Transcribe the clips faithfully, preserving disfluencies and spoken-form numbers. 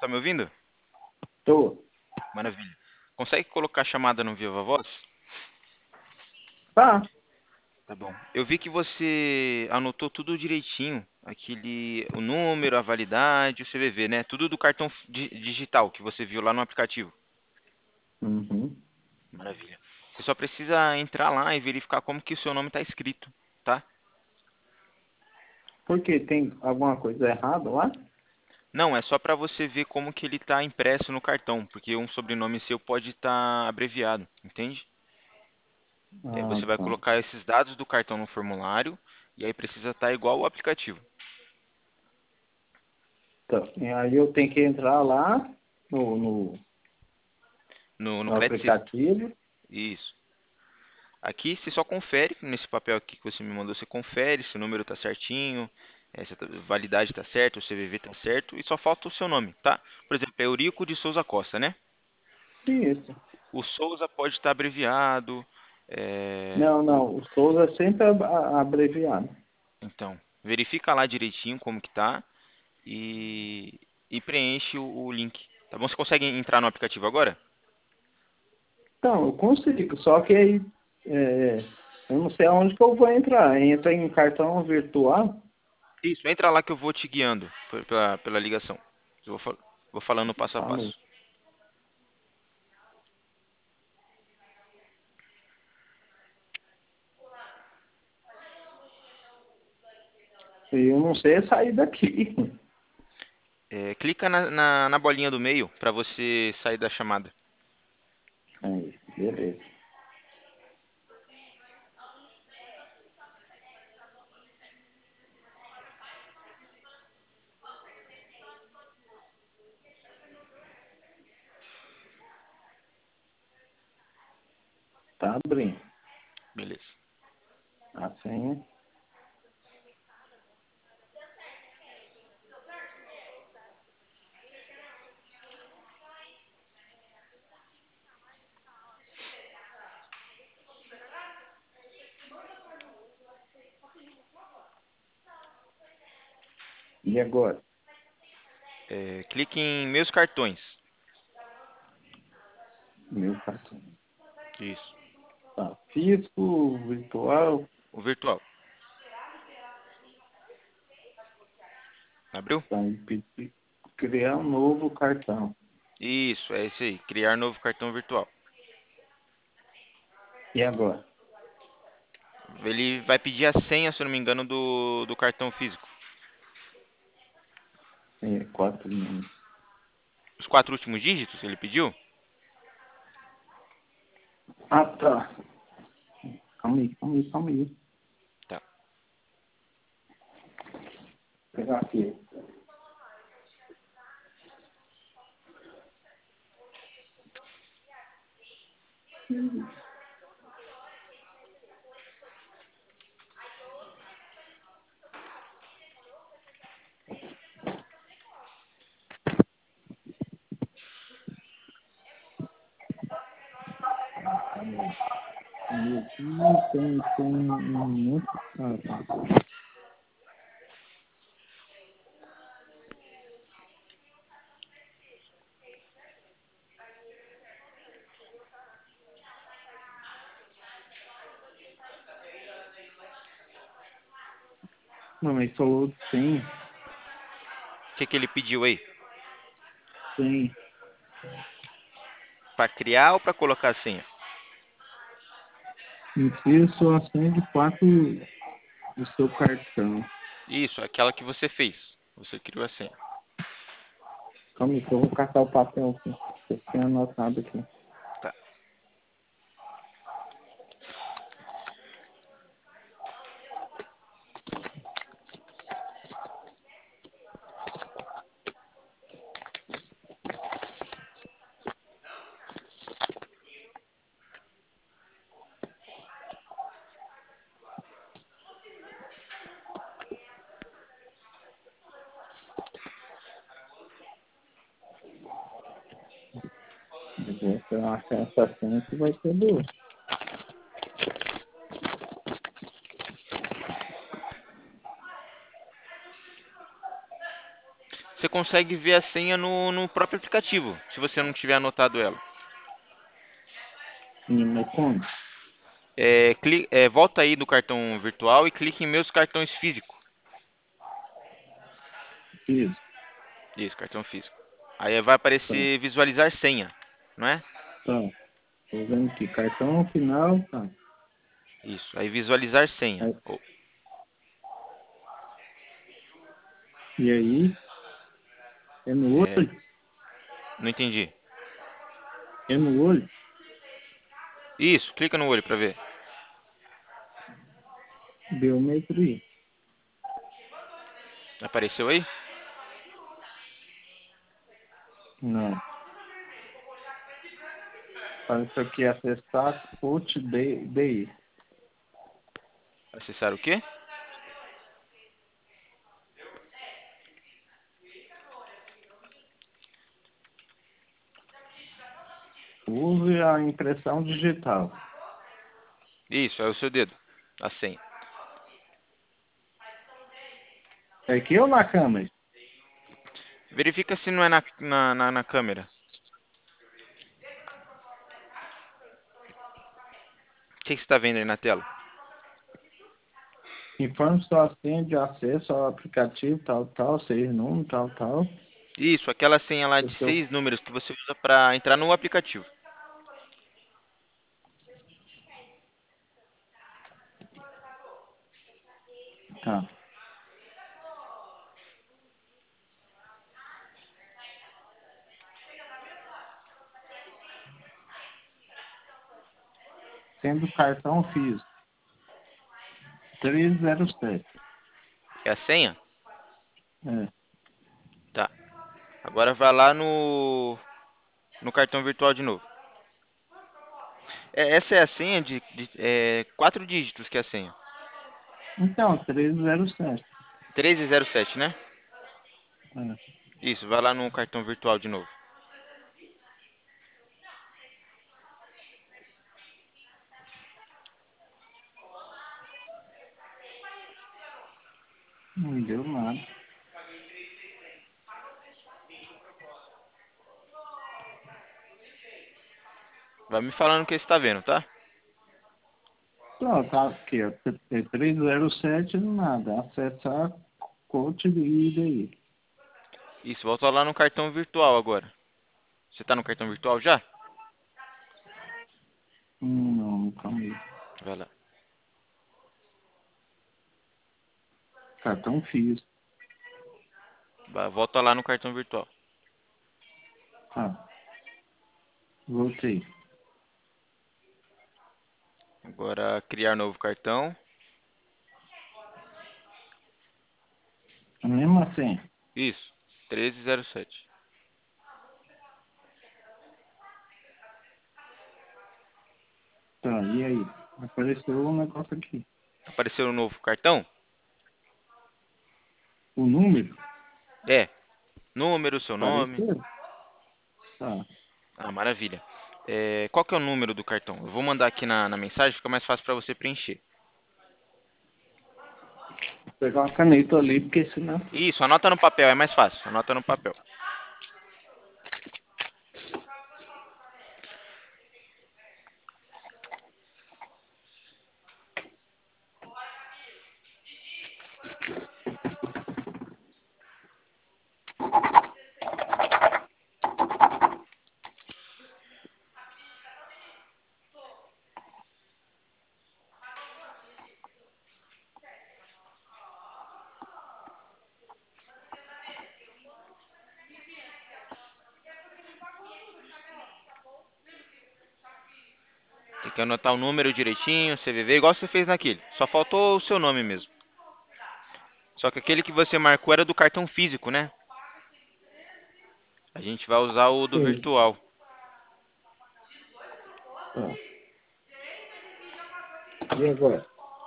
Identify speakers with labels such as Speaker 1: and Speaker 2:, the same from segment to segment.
Speaker 1: me ouvindo?
Speaker 2: Tô.
Speaker 1: Maravilha. Consegue colocar a chamada no Viva Voz?
Speaker 2: Tá.
Speaker 1: Tá bom. Eu vi que você anotou tudo direitinho. Aquele, o número, a validade, o C V V, né? Tudo do cartão di- digital que você viu lá no aplicativo.
Speaker 2: Uhum.
Speaker 1: Maravilha. Você só precisa entrar lá e verificar como que o seu nome está escrito, tá?
Speaker 2: Por quê? Tem alguma coisa errada lá?
Speaker 1: Não, é só para você ver como que ele está impresso no cartão, porque um sobrenome seu pode estar abreviado, entende? E aí
Speaker 2: Ah,
Speaker 1: você vai
Speaker 2: tá.
Speaker 1: colocar esses dados do cartão no formulário e aí precisa estar igual o aplicativo.
Speaker 2: Tá. E aí eu tenho que entrar lá no, no,
Speaker 1: No, no
Speaker 2: no
Speaker 1: Credit System.
Speaker 2: aplicativo.
Speaker 1: Isso. Aqui você só confere, nesse papel aqui que você me mandou, você confere se o número está certinho, eh, se a validade está certa, o C V V está certo, e só falta o seu nome, tá? Por exemplo, é Eurico de Souza Costa, né?
Speaker 2: Isso.
Speaker 1: O Souza pode estar abreviado, eh,
Speaker 2: Não,
Speaker 1: o-
Speaker 2: não. O Souza é sempre ab- a- abreviado.
Speaker 1: então, verifica lá direitinho como que tá e, e preenche o, o link, tá bom? Você consegue entrar no aplicativo agora?
Speaker 2: Então, eu consigo. Só que aí é, eu não sei aonde que eu vou entrar. Entra em cartão virtual.
Speaker 1: Isso, entra lá que eu vou te guiando por- pela, pela ligação. Eu vou, fal- vou falando passo a
Speaker 2: Falou.
Speaker 1: passo.
Speaker 2: E eu não sei sair daqui.
Speaker 1: É, clica na, na, na bolinha do meio para você sair da chamada.
Speaker 2: Aí, beleza. Tá abrindo.
Speaker 1: Beleza.
Speaker 2: A senha. E agora?
Speaker 1: É, clique em meus cartões.
Speaker 2: Meu cartão.
Speaker 1: Isso.
Speaker 2: Tá. Físico, virtual.
Speaker 1: O virtual. Abriu?
Speaker 2: Tá. E pedir- criar um novo cartão.
Speaker 1: Isso, é isso aí. Criar novo cartão virtual.
Speaker 2: E agora?
Speaker 1: Ele vai pedir a senha, se eu não me engano, do, do cartão físico.
Speaker 2: É, quatro números.
Speaker 1: Os quatro últimos dígitos ele pediu?
Speaker 2: Ah, tá. Calma aí, calma aí, calma aí. Vou
Speaker 1: Tá.
Speaker 2: pegar aqui. Aqui tem, tem um monte. Ah, tá. Não, mas falou tem,
Speaker 1: O que, que ele pediu aí?
Speaker 2: tem.
Speaker 1: Para criar ou para colocar a senha?
Speaker 2: Insira sua senha de quatro do seu cartão.
Speaker 1: Isso, aquela que você fez. Você criou a senha.
Speaker 2: Calma aí, que eu vou catar o papel aqui. Eu tenho anotado aqui.
Speaker 1: Tá.
Speaker 2: Eu vou achar essa senha que vai ser boa.
Speaker 1: Você você consegue ver a senha no, no próprio aplicativo, se você não tiver anotado ela.
Speaker 2: No como?
Speaker 1: É, cli- é, volta aí do cartão virtual e clique em meus cartões físicos.
Speaker 2: Isso.
Speaker 1: Isso, cartão físico. Aí vai
Speaker 2: Tá,
Speaker 1: aparecer visualizar senha, não é?
Speaker 2: tá. Tô vendo aqui. Cartão final, tá.
Speaker 1: Isso, aí visualizar senha.
Speaker 2: Aí-
Speaker 1: Oh,
Speaker 2: E aí? É no
Speaker 1: é,
Speaker 2: olho?
Speaker 1: não entendi.
Speaker 2: É no olho?
Speaker 1: Isso, clica no olho para ver.
Speaker 2: Biometria.
Speaker 1: Apareceu aí?
Speaker 2: Não. Parece aqui acessar coach D I.
Speaker 1: Acessar o quê?
Speaker 2: Use a impressão digital.
Speaker 1: Isso, é o seu dedo. A senha.
Speaker 2: É aqui ou na câmera?
Speaker 1: Verifica se não é na, na, na, na câmera. O que que você está vendo aí na tela?
Speaker 2: Informe sua senha de acesso ao aplicativo, tal, tal, seis número, tal, tal.
Speaker 1: Isso, aquela senha lá
Speaker 2: O
Speaker 1: de
Speaker 2: seu...
Speaker 1: seis números que você usa para entrar no aplicativo.
Speaker 2: Tá. Sendo cartão físico. trezentos e sete.
Speaker 1: É a senha?
Speaker 2: É.
Speaker 1: Tá. Agora vai lá no, no cartão virtual de novo. É, essa é a senha de, de é, quatro dígitos que é a senha.
Speaker 2: Então, trezentos e sete.
Speaker 1: treze zero sete, né?
Speaker 2: É.
Speaker 1: Isso, vai lá no cartão virtual de novo.
Speaker 2: Não deu nada.
Speaker 1: Vai me falando o que você está vendo, tá?
Speaker 2: Então, tá aqui, ó. É trezentos e sete, nada. Acessar coach de I D I.
Speaker 1: Isso, volta lá no cartão virtual agora. Você tá no cartão virtual já?
Speaker 2: Hum, não, calma aí.
Speaker 1: Vai lá.
Speaker 2: Cartão físico.
Speaker 1: Vai, volta lá no cartão virtual.
Speaker 2: Tá. Voltei.
Speaker 1: Agora criar novo cartão.
Speaker 2: A mesma senha.
Speaker 1: Isso, treze zero sete.
Speaker 2: Tá, e aí? Apareceu um negócio aqui.
Speaker 1: Apareceu um novo cartão?
Speaker 2: O número?
Speaker 1: É. Número, seu nome.
Speaker 2: Apareceu. Tá.
Speaker 1: Ah, maravilha. É, qual que é o número do cartão? Eu vou mandar aqui na, na mensagem, fica mais fácil para você preencher.
Speaker 2: Vou pegar uma caneta ali, porque senão...
Speaker 1: Isso, anota no papel, é mais fácil. Anota no papel. Tem que anotar o número direitinho, C V V, igual você fez naquele. Só faltou o seu nome mesmo. Só que aquele que você marcou era do cartão físico, né? A gente vai usar o do
Speaker 2: Sim.
Speaker 1: virtual.
Speaker 2: Tá. E agora?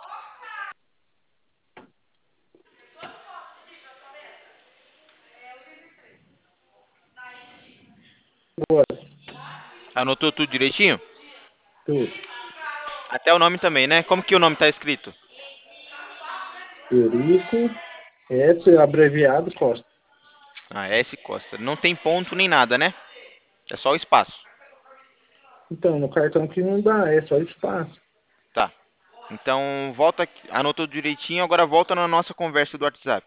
Speaker 2: Agora.
Speaker 1: Anotou tudo direitinho?
Speaker 2: Tudo.
Speaker 1: Até o nome também, né? Como que o nome tá escrito?
Speaker 2: Eurico S, abreviado, Costa.
Speaker 1: Ah, S Costa. Não tem ponto nem nada, né? É só o espaço.
Speaker 2: Então, no cartão aqui não dá, é só espaço.
Speaker 1: Tá. Então, volta aqui. Anotou direitinho, agora volta na nossa conversa do WhatsApp.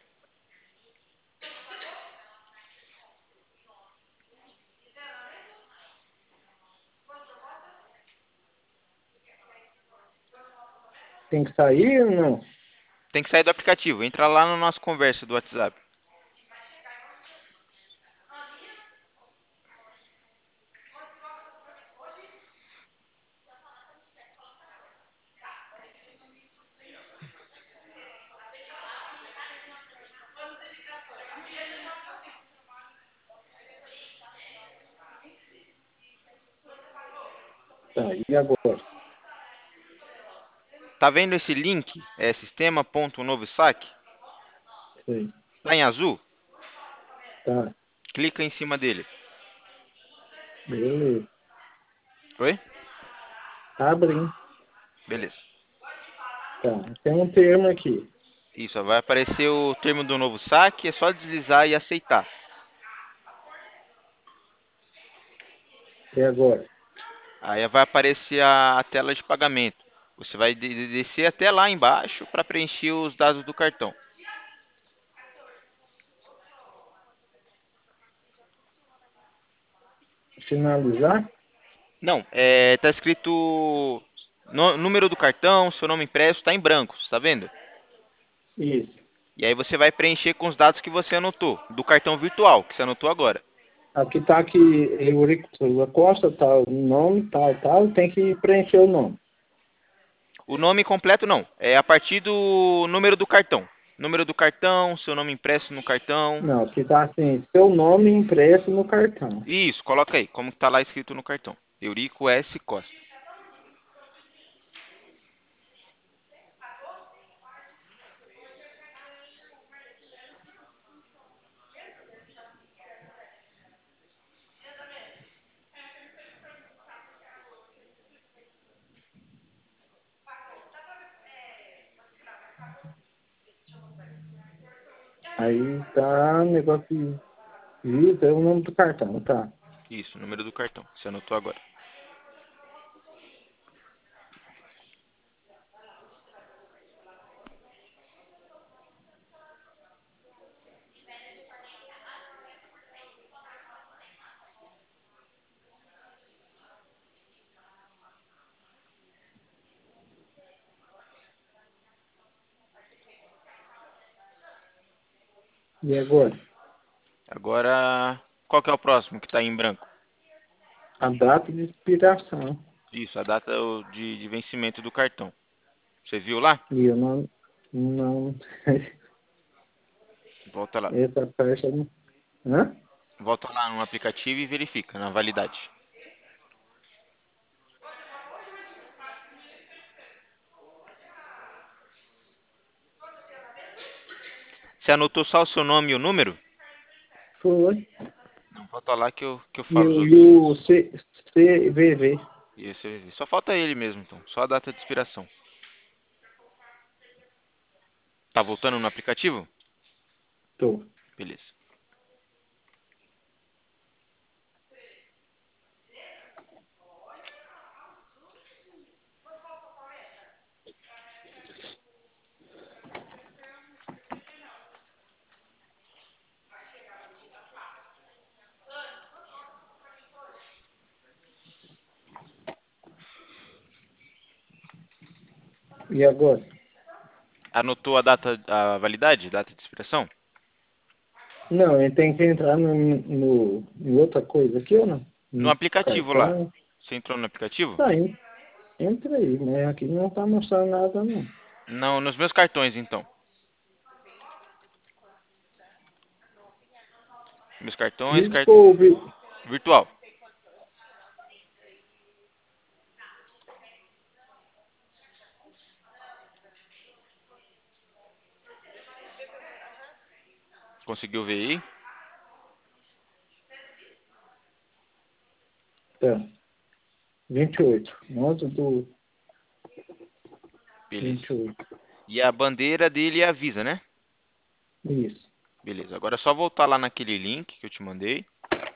Speaker 2: Tem que sair ou não?
Speaker 1: Tem que sair do aplicativo. Entra lá na nossa conversa do WhatsApp.
Speaker 2: Tá, e agora?
Speaker 1: Tá vendo esse link? É sistema.novosac?
Speaker 2: Sei.
Speaker 1: Tá em azul?
Speaker 2: Tá,
Speaker 1: Clica em cima dele.
Speaker 2: beleza.
Speaker 1: Oi?
Speaker 2: Abre, hein?
Speaker 1: Beleza.
Speaker 2: Tá, tem um termo aqui.
Speaker 1: Isso, ó, vai aparecer o termo do novo saque, é só deslizar e aceitar.
Speaker 2: E agora?
Speaker 1: Aí vai aparecer a, a tela de pagamento. Você vai de- de- descer até lá embaixo para preencher os dados do cartão.
Speaker 2: Finalizar?
Speaker 1: Não, é, tá escrito no- número do cartão, seu nome impresso, tá em branco, tá vendo?
Speaker 2: Isso.
Speaker 1: E aí você vai preencher com os dados que você anotou, do cartão virtual, que você anotou agora.
Speaker 2: Aqui tá aqui, Eurico Souza Costa, tal, nome, tal, tal, tem que preencher o nome.
Speaker 1: O nome completo não, é a partir do número do cartão. Número do cartão, seu nome impresso no cartão.
Speaker 2: Não, aqui tá assim, seu nome impresso no cartão.
Speaker 1: Isso, coloca aí, como tá lá escrito no cartão. Eurico S. Costa.
Speaker 2: Aí tá o negócio de Visa, é o nome do cartão, tá.
Speaker 1: Isso, número do cartão, que você anotou agora.
Speaker 2: E agora?
Speaker 1: Agora, qual que é o próximo que está em branco?
Speaker 2: A data de expiração.
Speaker 1: Isso, a data de, de vencimento do cartão. Você viu lá?
Speaker 2: E eu não, não,
Speaker 1: Volta lá.
Speaker 2: essa parte eu não, hã?
Speaker 1: Volta lá no aplicativo e verifica na validade. Você anotou só o seu nome e o número?
Speaker 2: Foi.
Speaker 1: Não, volta lá que eu, que eu
Speaker 2: E,
Speaker 1: falo os
Speaker 2: o- e
Speaker 1: outros.
Speaker 2: o C, C V V,
Speaker 1: E esse- só falta ele mesmo, então. Só a data de expiração. Tá voltando no aplicativo?
Speaker 2: tô.
Speaker 1: Beleza.
Speaker 2: E agora?
Speaker 1: Anotou a data, a validade, data de expiração?
Speaker 2: Não, ele tem que entrar no, no, em outra coisa aqui ou não?
Speaker 1: No
Speaker 2: No
Speaker 1: aplicativo lá.
Speaker 2: cartão.
Speaker 1: Você entrou no aplicativo?
Speaker 2: Tá, en- entra aí, mas aqui não tá mostrando nada não.
Speaker 1: Não, nos meus cartões, então. Meus cartões, cart...
Speaker 2: Desculpe.
Speaker 1: virtual. Conseguiu ver aí?
Speaker 2: Tá. vinte e oito. onze do
Speaker 1: Beleza.
Speaker 2: vinte e oito.
Speaker 1: E a bandeira dele é a Visa, né?
Speaker 2: Isso.
Speaker 1: Beleza, agora é só voltar lá naquele link que eu te mandei.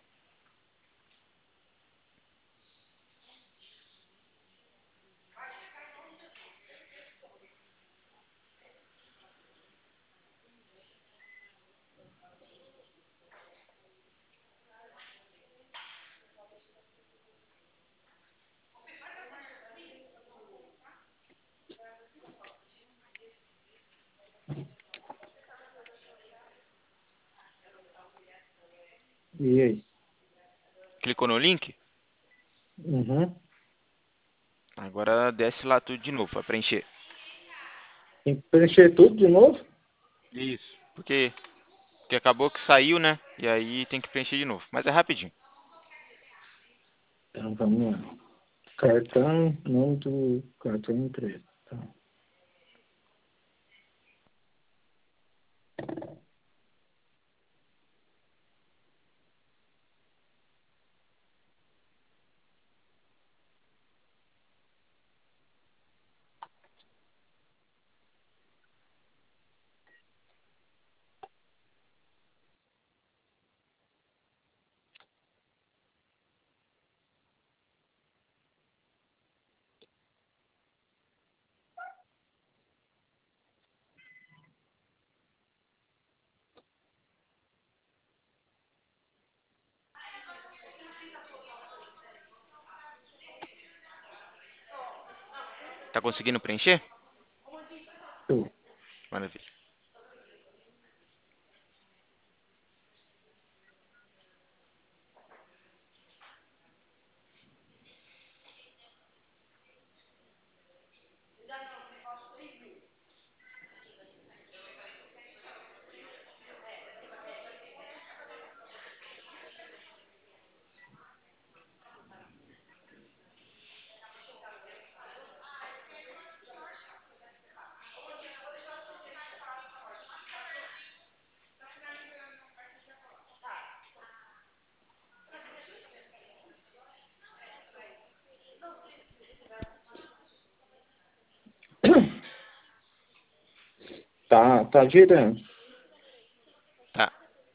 Speaker 2: E aí?
Speaker 1: Clicou no link?
Speaker 2: Uhum.
Speaker 1: Agora desce lá tudo de novo para preencher.
Speaker 2: Tem que preencher tudo de novo?
Speaker 1: Isso. Porque, porque acabou que saiu, né? E aí tem que preencher de novo. Mas é rapidinho.
Speaker 2: Então vamos lá. Cartão, nome do cartão empresa. Tá.
Speaker 1: Tá conseguindo preencher?
Speaker 2: Tô.
Speaker 1: Maravilha.
Speaker 2: Tá, tá girando.
Speaker 1: Tá.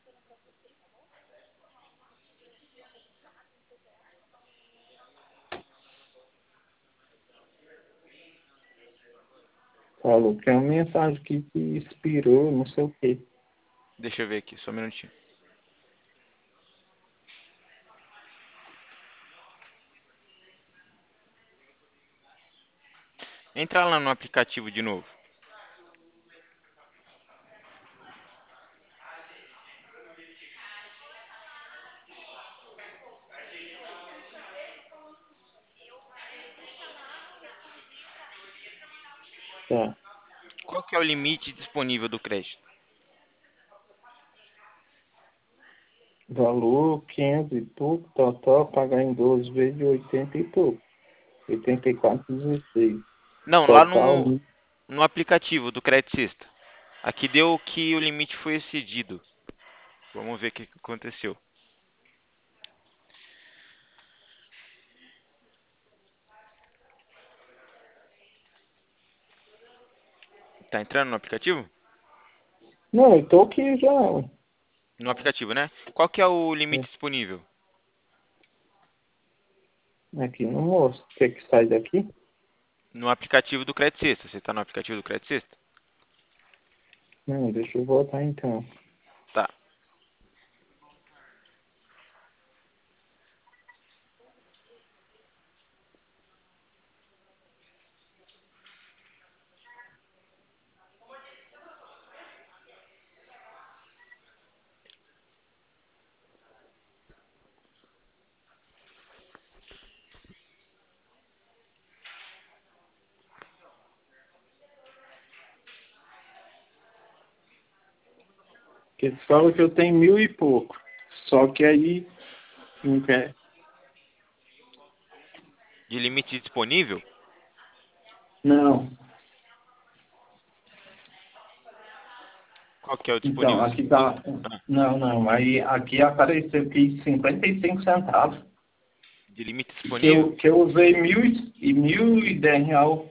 Speaker 2: Falou que é uma mensagem aqui que expirou, não sei o quê.
Speaker 1: Deixa eu ver aqui, só um minutinho. Entra lá no aplicativo de novo.
Speaker 2: Tá.
Speaker 1: Qual que é o limite disponível do crédito?
Speaker 2: Valor quinhentos e pouco, total, pagar em doze vezes de oitenta e pouco. oitenta e quatro vírgula dezesseis.
Speaker 1: Não, lá
Speaker 2: Total,
Speaker 1: no, no aplicativo do Credicista. Aqui deu que o limite foi excedido. Vamos ver o que que aconteceu. Tá entrando no aplicativo?
Speaker 2: não, eu tô aqui já. Ué.
Speaker 1: No aplicativo, né? Qual que é o
Speaker 2: É,
Speaker 1: limite disponível?
Speaker 2: aqui não mostra. Quer que sai daqui?
Speaker 1: No aplicativo do Credicista. Você tá no aplicativo do Credicista?
Speaker 2: Não, deixa eu voltar então.
Speaker 1: Tá.
Speaker 2: Porque eles falam que eu tenho mil e pouco. Só que aí não quer.
Speaker 1: De limite disponível?
Speaker 2: Não.
Speaker 1: Qual que é o
Speaker 2: Então,
Speaker 1: disponível?
Speaker 2: aqui tá.
Speaker 1: Ah,
Speaker 2: Não, não. Aí aqui apareceu aqui cinquenta e cinco centavos.
Speaker 1: de limite
Speaker 2: Que
Speaker 1: disponível?
Speaker 2: eu, que eu usei mil e, e mil e dez real.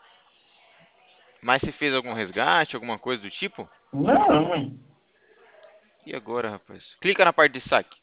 Speaker 1: Mas você fez algum resgate, alguma coisa do tipo?
Speaker 2: Não, mãe.
Speaker 1: E agora, rapaz? Clica na parte de saque.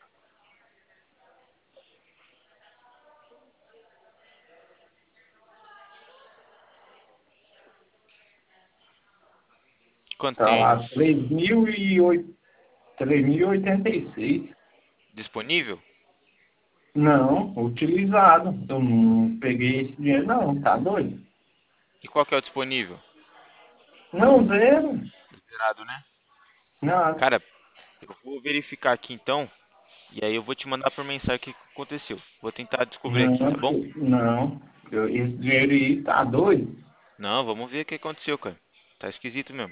Speaker 1: Quanto
Speaker 2: Tá
Speaker 1: tem
Speaker 2: lá, três mil e oito- três mil e oitenta e seis.
Speaker 1: disponível?
Speaker 2: Não, utilizado. Eu não peguei esse dinheiro, não, tá doido?
Speaker 1: E qual que é o disponível?
Speaker 2: Não, zero.
Speaker 1: Zerado, né?
Speaker 2: Nada.
Speaker 1: Cara, eu vou verificar aqui então. E aí eu vou te mandar por mensagem o que que aconteceu. Vou tentar descobrir
Speaker 2: Não,
Speaker 1: aqui, tá bom?
Speaker 2: não. Eu- esse dinheiro aí tá doido.
Speaker 1: Não, vamos ver o que aconteceu, cara. Tá esquisito mesmo.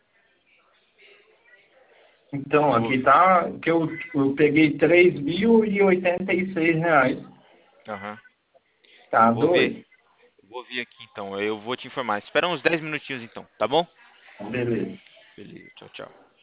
Speaker 2: Então,
Speaker 1: Eu vou.
Speaker 2: aqui tá que eu, eu peguei três mil e oitenta e seis reais.
Speaker 1: Aham.
Speaker 2: Tá
Speaker 1: Eu vou ver.
Speaker 2: doido?
Speaker 1: Eu vou ver aqui então. Eu vou te informar. Espera uns dez minutinhos então, tá bom?
Speaker 2: Beleza.
Speaker 1: Beleza, tchau, tchau.